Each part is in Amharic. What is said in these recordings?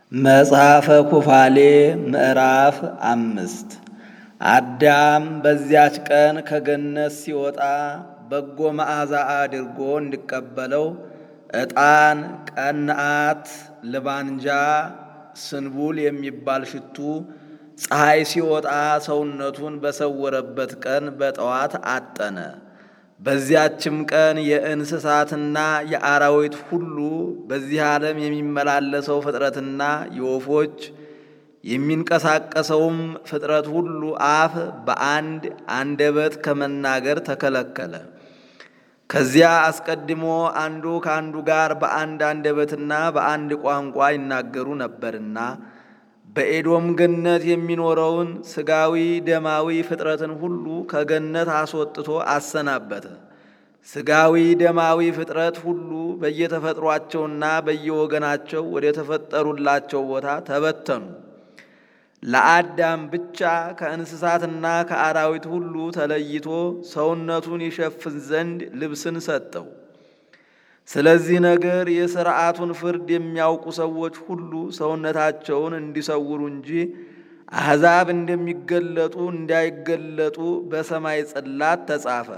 መጽሐፈ ኩፋሌ ምዕራፍ 5 አዳም በዚያች ቀን ከገነት ሲወጣ በጎ መዓዛ አድርጎ እንዲቀበለው ዕጣን፣ ቀንዓት፣ ልባንጃ፣ ስንቡል የሚባል ሽቱ ፀሐይ ሲወጣ ሰውነቱን በሰወረበት ቀን በጠዋት አጠነ። በዚያችም ቀን የእንስሳትና የአራዊት ሁሉ በዚህ ዓለም የሚመላለሰው ፍጥረትና የወፎች የሚንቀሳቀሰውም ፍጥረት ሁሉ አፍ በአንድ አንደበት ከመናገር ተከለከለ። ከዚያ አስቀድሞ አንዱ ከአንዱ ጋር በአንድ አንደበትና በአንድ ቋንቋ ይናገሩ ነበርና በኤዶም ገነት የሚኖረውን ሥጋዊ ደማዊ ፍጥረትን ሁሉ ከገነት አስወጥቶ አሰናበተ። ሥጋዊ ደማዊ ፍጥረት ሁሉ በየተፈጥሯቸውና በየወገናቸው ወደ ተፈጠሩላቸው ቦታ ተበተኑ። ለአዳም ብቻ ከእንስሳትና ከአራዊት ሁሉ ተለይቶ ሰውነቱን ይሸፍን ዘንድ ልብስን ሰጠው። ስለዚህ ነገር የሥርዓቱን ፍርድ የሚያውቁ ሰዎች ሁሉ ሰውነታቸውን እንዲሰውሩ እንጂ አሕዛብ እንደሚገለጡ እንዳይገለጡ በሰማይ ጽላት ተጻፈ።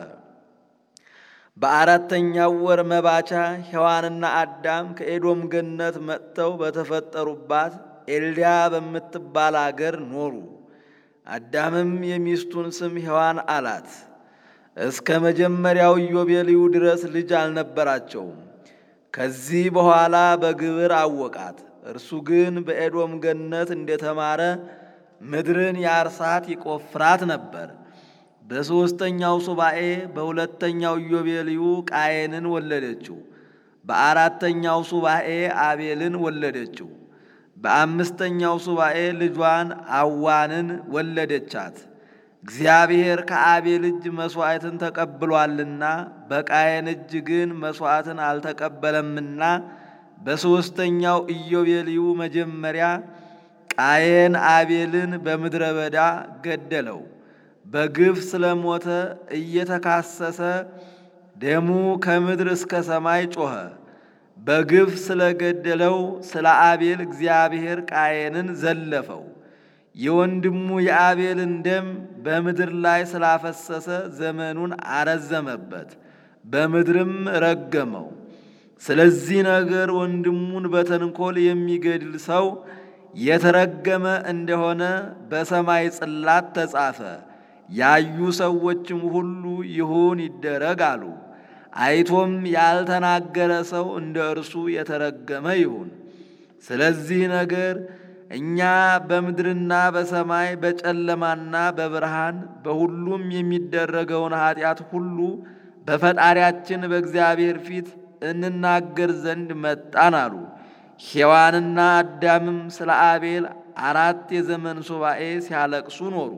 በአራተኛው ወር መባቻ ሔዋንና አዳም ከኤዶም ገነት መጥተው በተፈጠሩባት ኤልዳ በምትባል አገር ኖሩ። አዳምም የሚስቱን ስም ሔዋን አላት። እስከ መጀመሪያው ኢዮቤልዩ ድረስ ልጅ አልነበራቸውም። ከዚህ በኋላ በግብር አወቃት። እርሱ ግን በኤዶም ገነት እንደተማረ ምድርን ያርሳት ይቆፍራት ነበር። በሦስተኛው ሱባኤ በሁለተኛው ኢዮቤልዩ ቃየንን ወለደችው። በአራተኛው ሱባኤ አቤልን ወለደችው። በአምስተኛው ሱባኤ ልጇን አዋንን ወለደቻት። እግዚአብሔር ከአቤል እጅ መሥዋዕትን ተቀብሏልና በቃየን እጅ ግን መሥዋዕትን አልተቀበለምና በሦስተኛው ኢዮቤልዩ መጀመሪያ ቃየን አቤልን በምድረ በዳ ገደለው። በግፍ ስለሞተ እየተካሰሰ ደሙ ከምድር እስከ ሰማይ ጮኸ። በግፍ ስለገደለው ስለ አቤል እግዚአብሔር ቃየንን ዘለፈው። የወንድሙ የአቤልን ደም በምድር ላይ ስላፈሰሰ ዘመኑን አረዘመበት፣ በምድርም ረገመው። ስለዚህ ነገር ወንድሙን በተንኮል የሚገድል ሰው የተረገመ እንደሆነ በሰማይ ጽላት ተጻፈ። ያዩ ሰዎችም ሁሉ ይሁን ይደረግ አሉ። አይቶም ያልተናገረ ሰው እንደ እርሱ የተረገመ ይሁን። ስለዚህ ነገር እኛ በምድርና በሰማይ በጨለማና በብርሃን በሁሉም የሚደረገውን ኃጢአት ሁሉ በፈጣሪያችን በእግዚአብሔር ፊት እንናገር ዘንድ መጣን አሉ። ሔዋንና አዳምም ስለ አቤል 4 የዘመን ሱባኤ ሲያለቅሱ ኖሩ።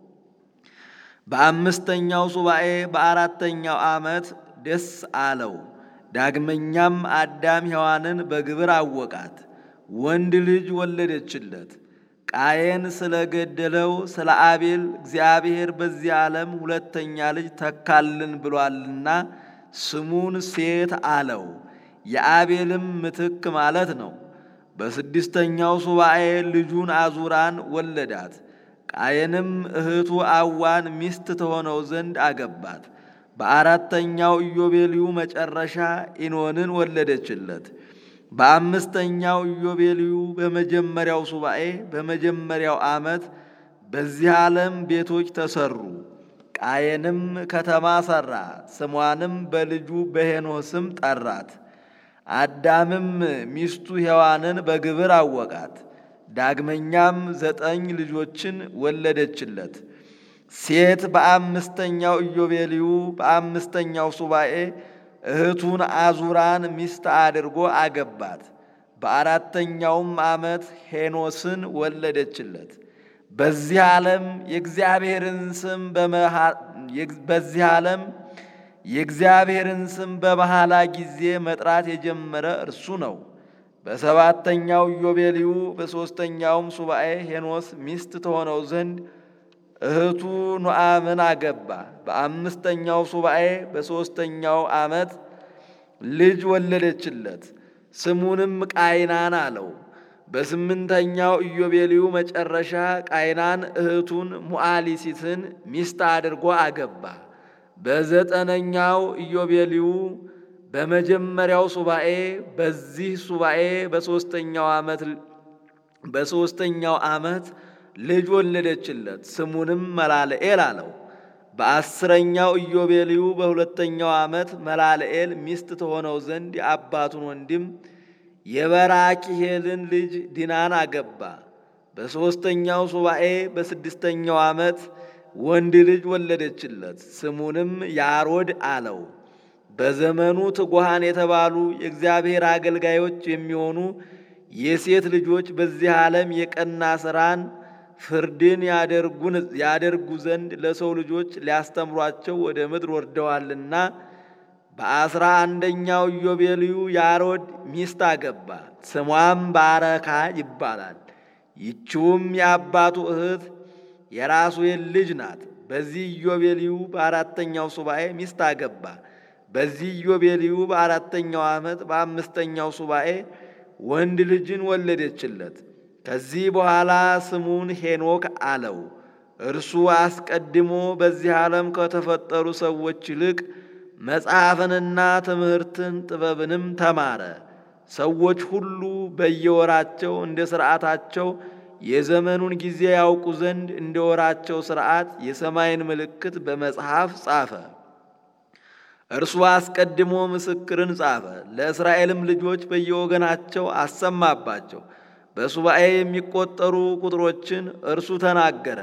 በአምስተኛው ሱባኤ በአራተኛው ዓመት ደስ አለው። ዳግመኛም አዳም ሔዋንን በግብር አወቃት፣ ወንድ ልጅ ወለደችለት። ቃየን ስለገደለው ስለ አቤል እግዚአብሔር በዚህ ዓለም ሁለተኛ ልጅ ተካልን ብሏልና ስሙን ሴት አለው። የአቤልም ምትክ ማለት ነው። በስድስተኛው ሱባኤ ልጁን አዙራን ወለዳት። ቃየንም እህቱ አዋን ሚስት ትሆነው ዘንድ አገባት። በአራተኛው ኢዮቤልዩ መጨረሻ ኢኖንን ወለደችለት። በአምስተኛው ኢዮቤልዩ በመጀመሪያው ሱባኤ በመጀመሪያው ዓመት በዚህ ዓለም ቤቶች ተሰሩ። ቃየንም ከተማ ሠራ፣ ስሟንም በልጁ በሄኖስ ስም ጠራት። አዳምም ሚስቱ ሔዋንን በግብር አወቃት። ዳግመኛም 9 ልጆችን ወለደችለት። ሴት በአምስተኛው ኢዮቤልዩ በአምስተኛው ሱባኤ እህቱን አዙራን ሚስት አድርጎ አገባት። በአራተኛውም ዓመት ሄኖስን ወለደችለት። በዚህ ዓለም የእግዚአብሔርን ስም በመሐላ ጊዜ መጥራት የጀመረ እርሱ ነው። በሰባተኛው ኢዮቤልዩ በሦስተኛውም ሱባኤ ሄኖስ ሚስት ትሆነው ዘንድ እህቱ ኑዓምን አገባ። በአምስተኛው ሱባኤ በሦስተኛው ዓመት ልጅ ወለደችለት። ስሙንም ቃይናን አለው። በስምንተኛው ኢዮቤልዩ መጨረሻ ቃይናን እህቱን ሙዓሊሲትን ሚስት አድርጎ አገባ። በዘጠነኛው ኢዮቤልዩ በመጀመሪያው ሱባኤ በዚህ ሱባኤ በሦስተኛው ዓመት ልጅ ወለደችለት። ስሙንም መላልኤል አለው። በአስረኛው ኢዮቤልዩ በሁለተኛው ዓመት መላልኤል ሚስት ትሆነው ዘንድ የአባቱን ወንድም የበራኪሄልን ልጅ ዲናን አገባ። በሦስተኛው ሱባኤ በስድስተኛው ዓመት ወንድ ልጅ ወለደችለት። ስሙንም ያሮድ አለው። በዘመኑ ትጉሃን የተባሉ የእግዚአብሔር አገልጋዮች የሚሆኑ የሴት ልጆች በዚህ ዓለም የቀና ሥራን ፍርድን ያደርጉ ዘንድ ለሰው ልጆች ሊያስተምሯቸው ወደ ምድር ወርደዋልና በ11ኛው ኢዮቤልዩ ያሮድ ሚስት አገባ። ስሟም ባረካ ይባላል። ይችውም የአባቱ እህት የራሱኤል ልጅ ናት። በዚህ ኢዮቤልዩ በአራተኛው ሱባኤ ሚስት አገባ። በዚህ ኢዮቤልዩ በአራተኛው ዓመት በአምስተኛው ሱባኤ ወንድ ልጅን ወለደችለት። ከዚህ በኋላ ስሙን ሄኖክ አለው። እርሱ አስቀድሞ በዚህ ዓለም ከተፈጠሩ ሰዎች ይልቅ መጽሐፍንና ትምህርትን ጥበብንም ተማረ። ሰዎች ሁሉ በየወራቸው እንደ ሥርዓታቸው የዘመኑን ጊዜ ያውቁ ዘንድ እንደ ወራቸው ሥርዓት የሰማይን ምልክት በመጽሐፍ ጻፈ። እርሱ አስቀድሞ ምስክርን ጻፈ። ለእስራኤልም ልጆች በየወገናቸው አሰማባቸው። በሱባኤ የሚቆጠሩ ቁጥሮችን እርሱ ተናገረ።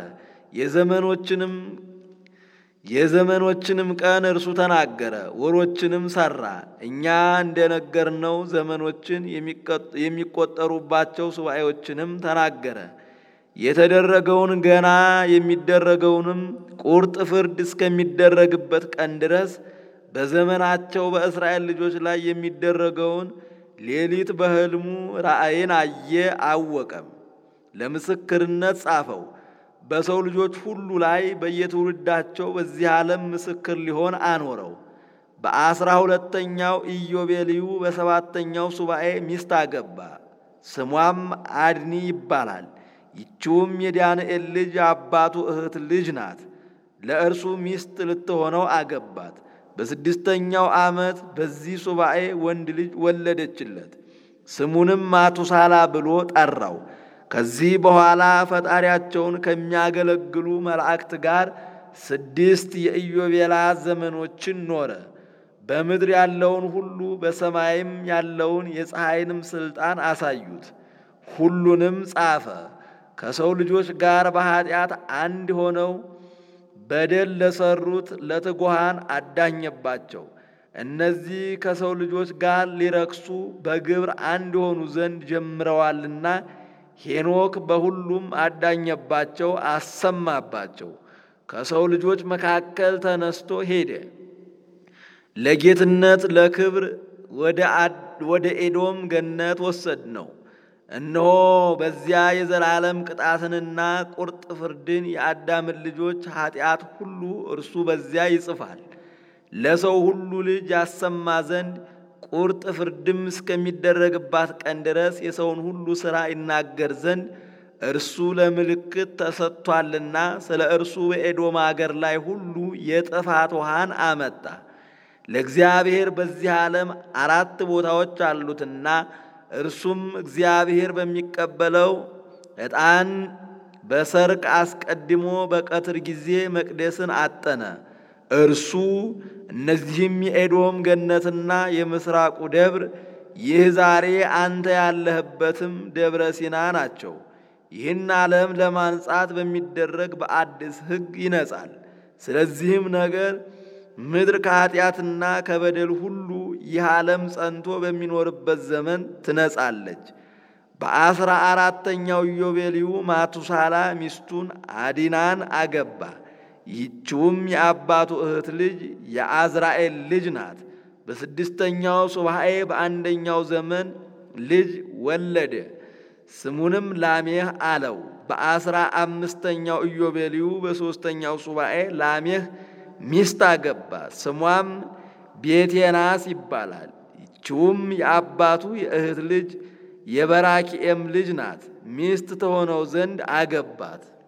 የዘመኖችንም ቀን እርሱ ተናገረ። ወሮችንም ሠራ። እኛ እንደነገርነው ዘመኖችን የሚቆጠሩባቸው ሱባኤዎችንም ተናገረ። የተደረገውን ገና የሚደረገውንም ቁርጥ ፍርድ እስከሚደረግበት ቀን ድረስ በዘመናቸው በእስራኤል ልጆች ላይ የሚደረገውን ሌሊት በሕልሙ ራእይን አየ አወቀም። ለምስክርነት ጻፈው። በሰው ልጆች ሁሉ ላይ በየትውልዳቸው በዚህ ዓለም ምስክር ሊሆን አኖረው። በ12ኛው ኢዮቤልዩ በሰባተኛው ሱባኤ ሚስት አገባ። ስሟም አድኒ ይባላል። ይችውም የዳንኤል ልጅ አባቱ እህት ልጅ ናት። ለእርሱ ሚስት ልትሆነው አገባት። በስድስተኛው ዓመት በዚህ ሱባኤ ወንድ ልጅ ወለደችለት። ስሙንም ማቱሳላ ብሎ ጠራው። ከዚህ በኋላ ፈጣሪያቸውን ከሚያገለግሉ መላእክት ጋር 6 የኢዮቤልያት ዘመኖችን ኖረ። በምድር ያለውን ሁሉ በሰማይም ያለውን የፀሐይንም ሥልጣን አሳዩት። ሁሉንም ጻፈ። ከሰው ልጆች ጋር በኃጢአት አንድ ሆነው በደል ለሰሩት ለትጉሃን አዳኘባቸው። እነዚህ ከሰው ልጆች ጋር ሊረክሱ በግብር አንድ ሆኑ ዘንድ ጀምረዋልና ሄኖክ በሁሉም አዳኘባቸው፣ አሰማባቸው። ከሰው ልጆች መካከል ተነስቶ ሄደ። ለጌትነት ለክብር ወደ ኤዶም ገነት ወሰድ ነው። እነሆ በዚያ የዘላለም ቅጣትንና ቁርጥ ፍርድን የአዳምን ልጆች ኃጢአት ሁሉ እርሱ በዚያ ይጽፋል። ለሰው ሁሉ ልጅ ያሰማ ዘንድ ቁርጥ ፍርድም እስከሚደረግባት ቀን ድረስ የሰውን ሁሉ ሥራ ይናገር ዘንድ እርሱ ለምልክት ተሰጥቷልና ስለ እርሱ በኤዶም አገር ላይ ሁሉ የጥፋት ውሃን አመጣ። ለእግዚአብሔር በዚህ ዓለም 4 ቦታዎች አሉትና እርሱም እግዚአብሔር በሚቀበለው ዕጣን በሰርቅ አስቀድሞ በቀትር ጊዜ መቅደስን አጠነ። እርሱ እነዚህም የኤዶም ገነትና የምስራቁ ደብር፣ ይህ ዛሬ አንተ ያለህበትም ደብረ ሲና ናቸው። ይህን ዓለም ለማንጻት በሚደረግ በአዲስ ሕግ ይነጻል። ስለዚህም ነገር ምድር ከኃጢአትና ከበደል ሁሉ ይህ ዓለም ጸንቶ በሚኖርበት ዘመን ትነጻለች። በ14ኛው ኢዮቤልዩ ማቱሳላ ሚስቱን አዲናን አገባ። ይህችውም የአባቱ እህት ልጅ የአዝራኤል ልጅ ናት። በ6ኛው ሱባኤ በአንደኛው ዘመን ልጅ ወለደ። ስሙንም ላሜህ አለው። በ15ኛው ኢዮቤልዩ በ3ኛው ሱባኤ ላሜህ ሚስት አገባ። ስሟም ቤቴናስ ይባላል። ይችውም የአባቱ የእህት ልጅ የበራኪኤም ልጅ ናት። ሚስት ተሆነው ዘንድ አገባት።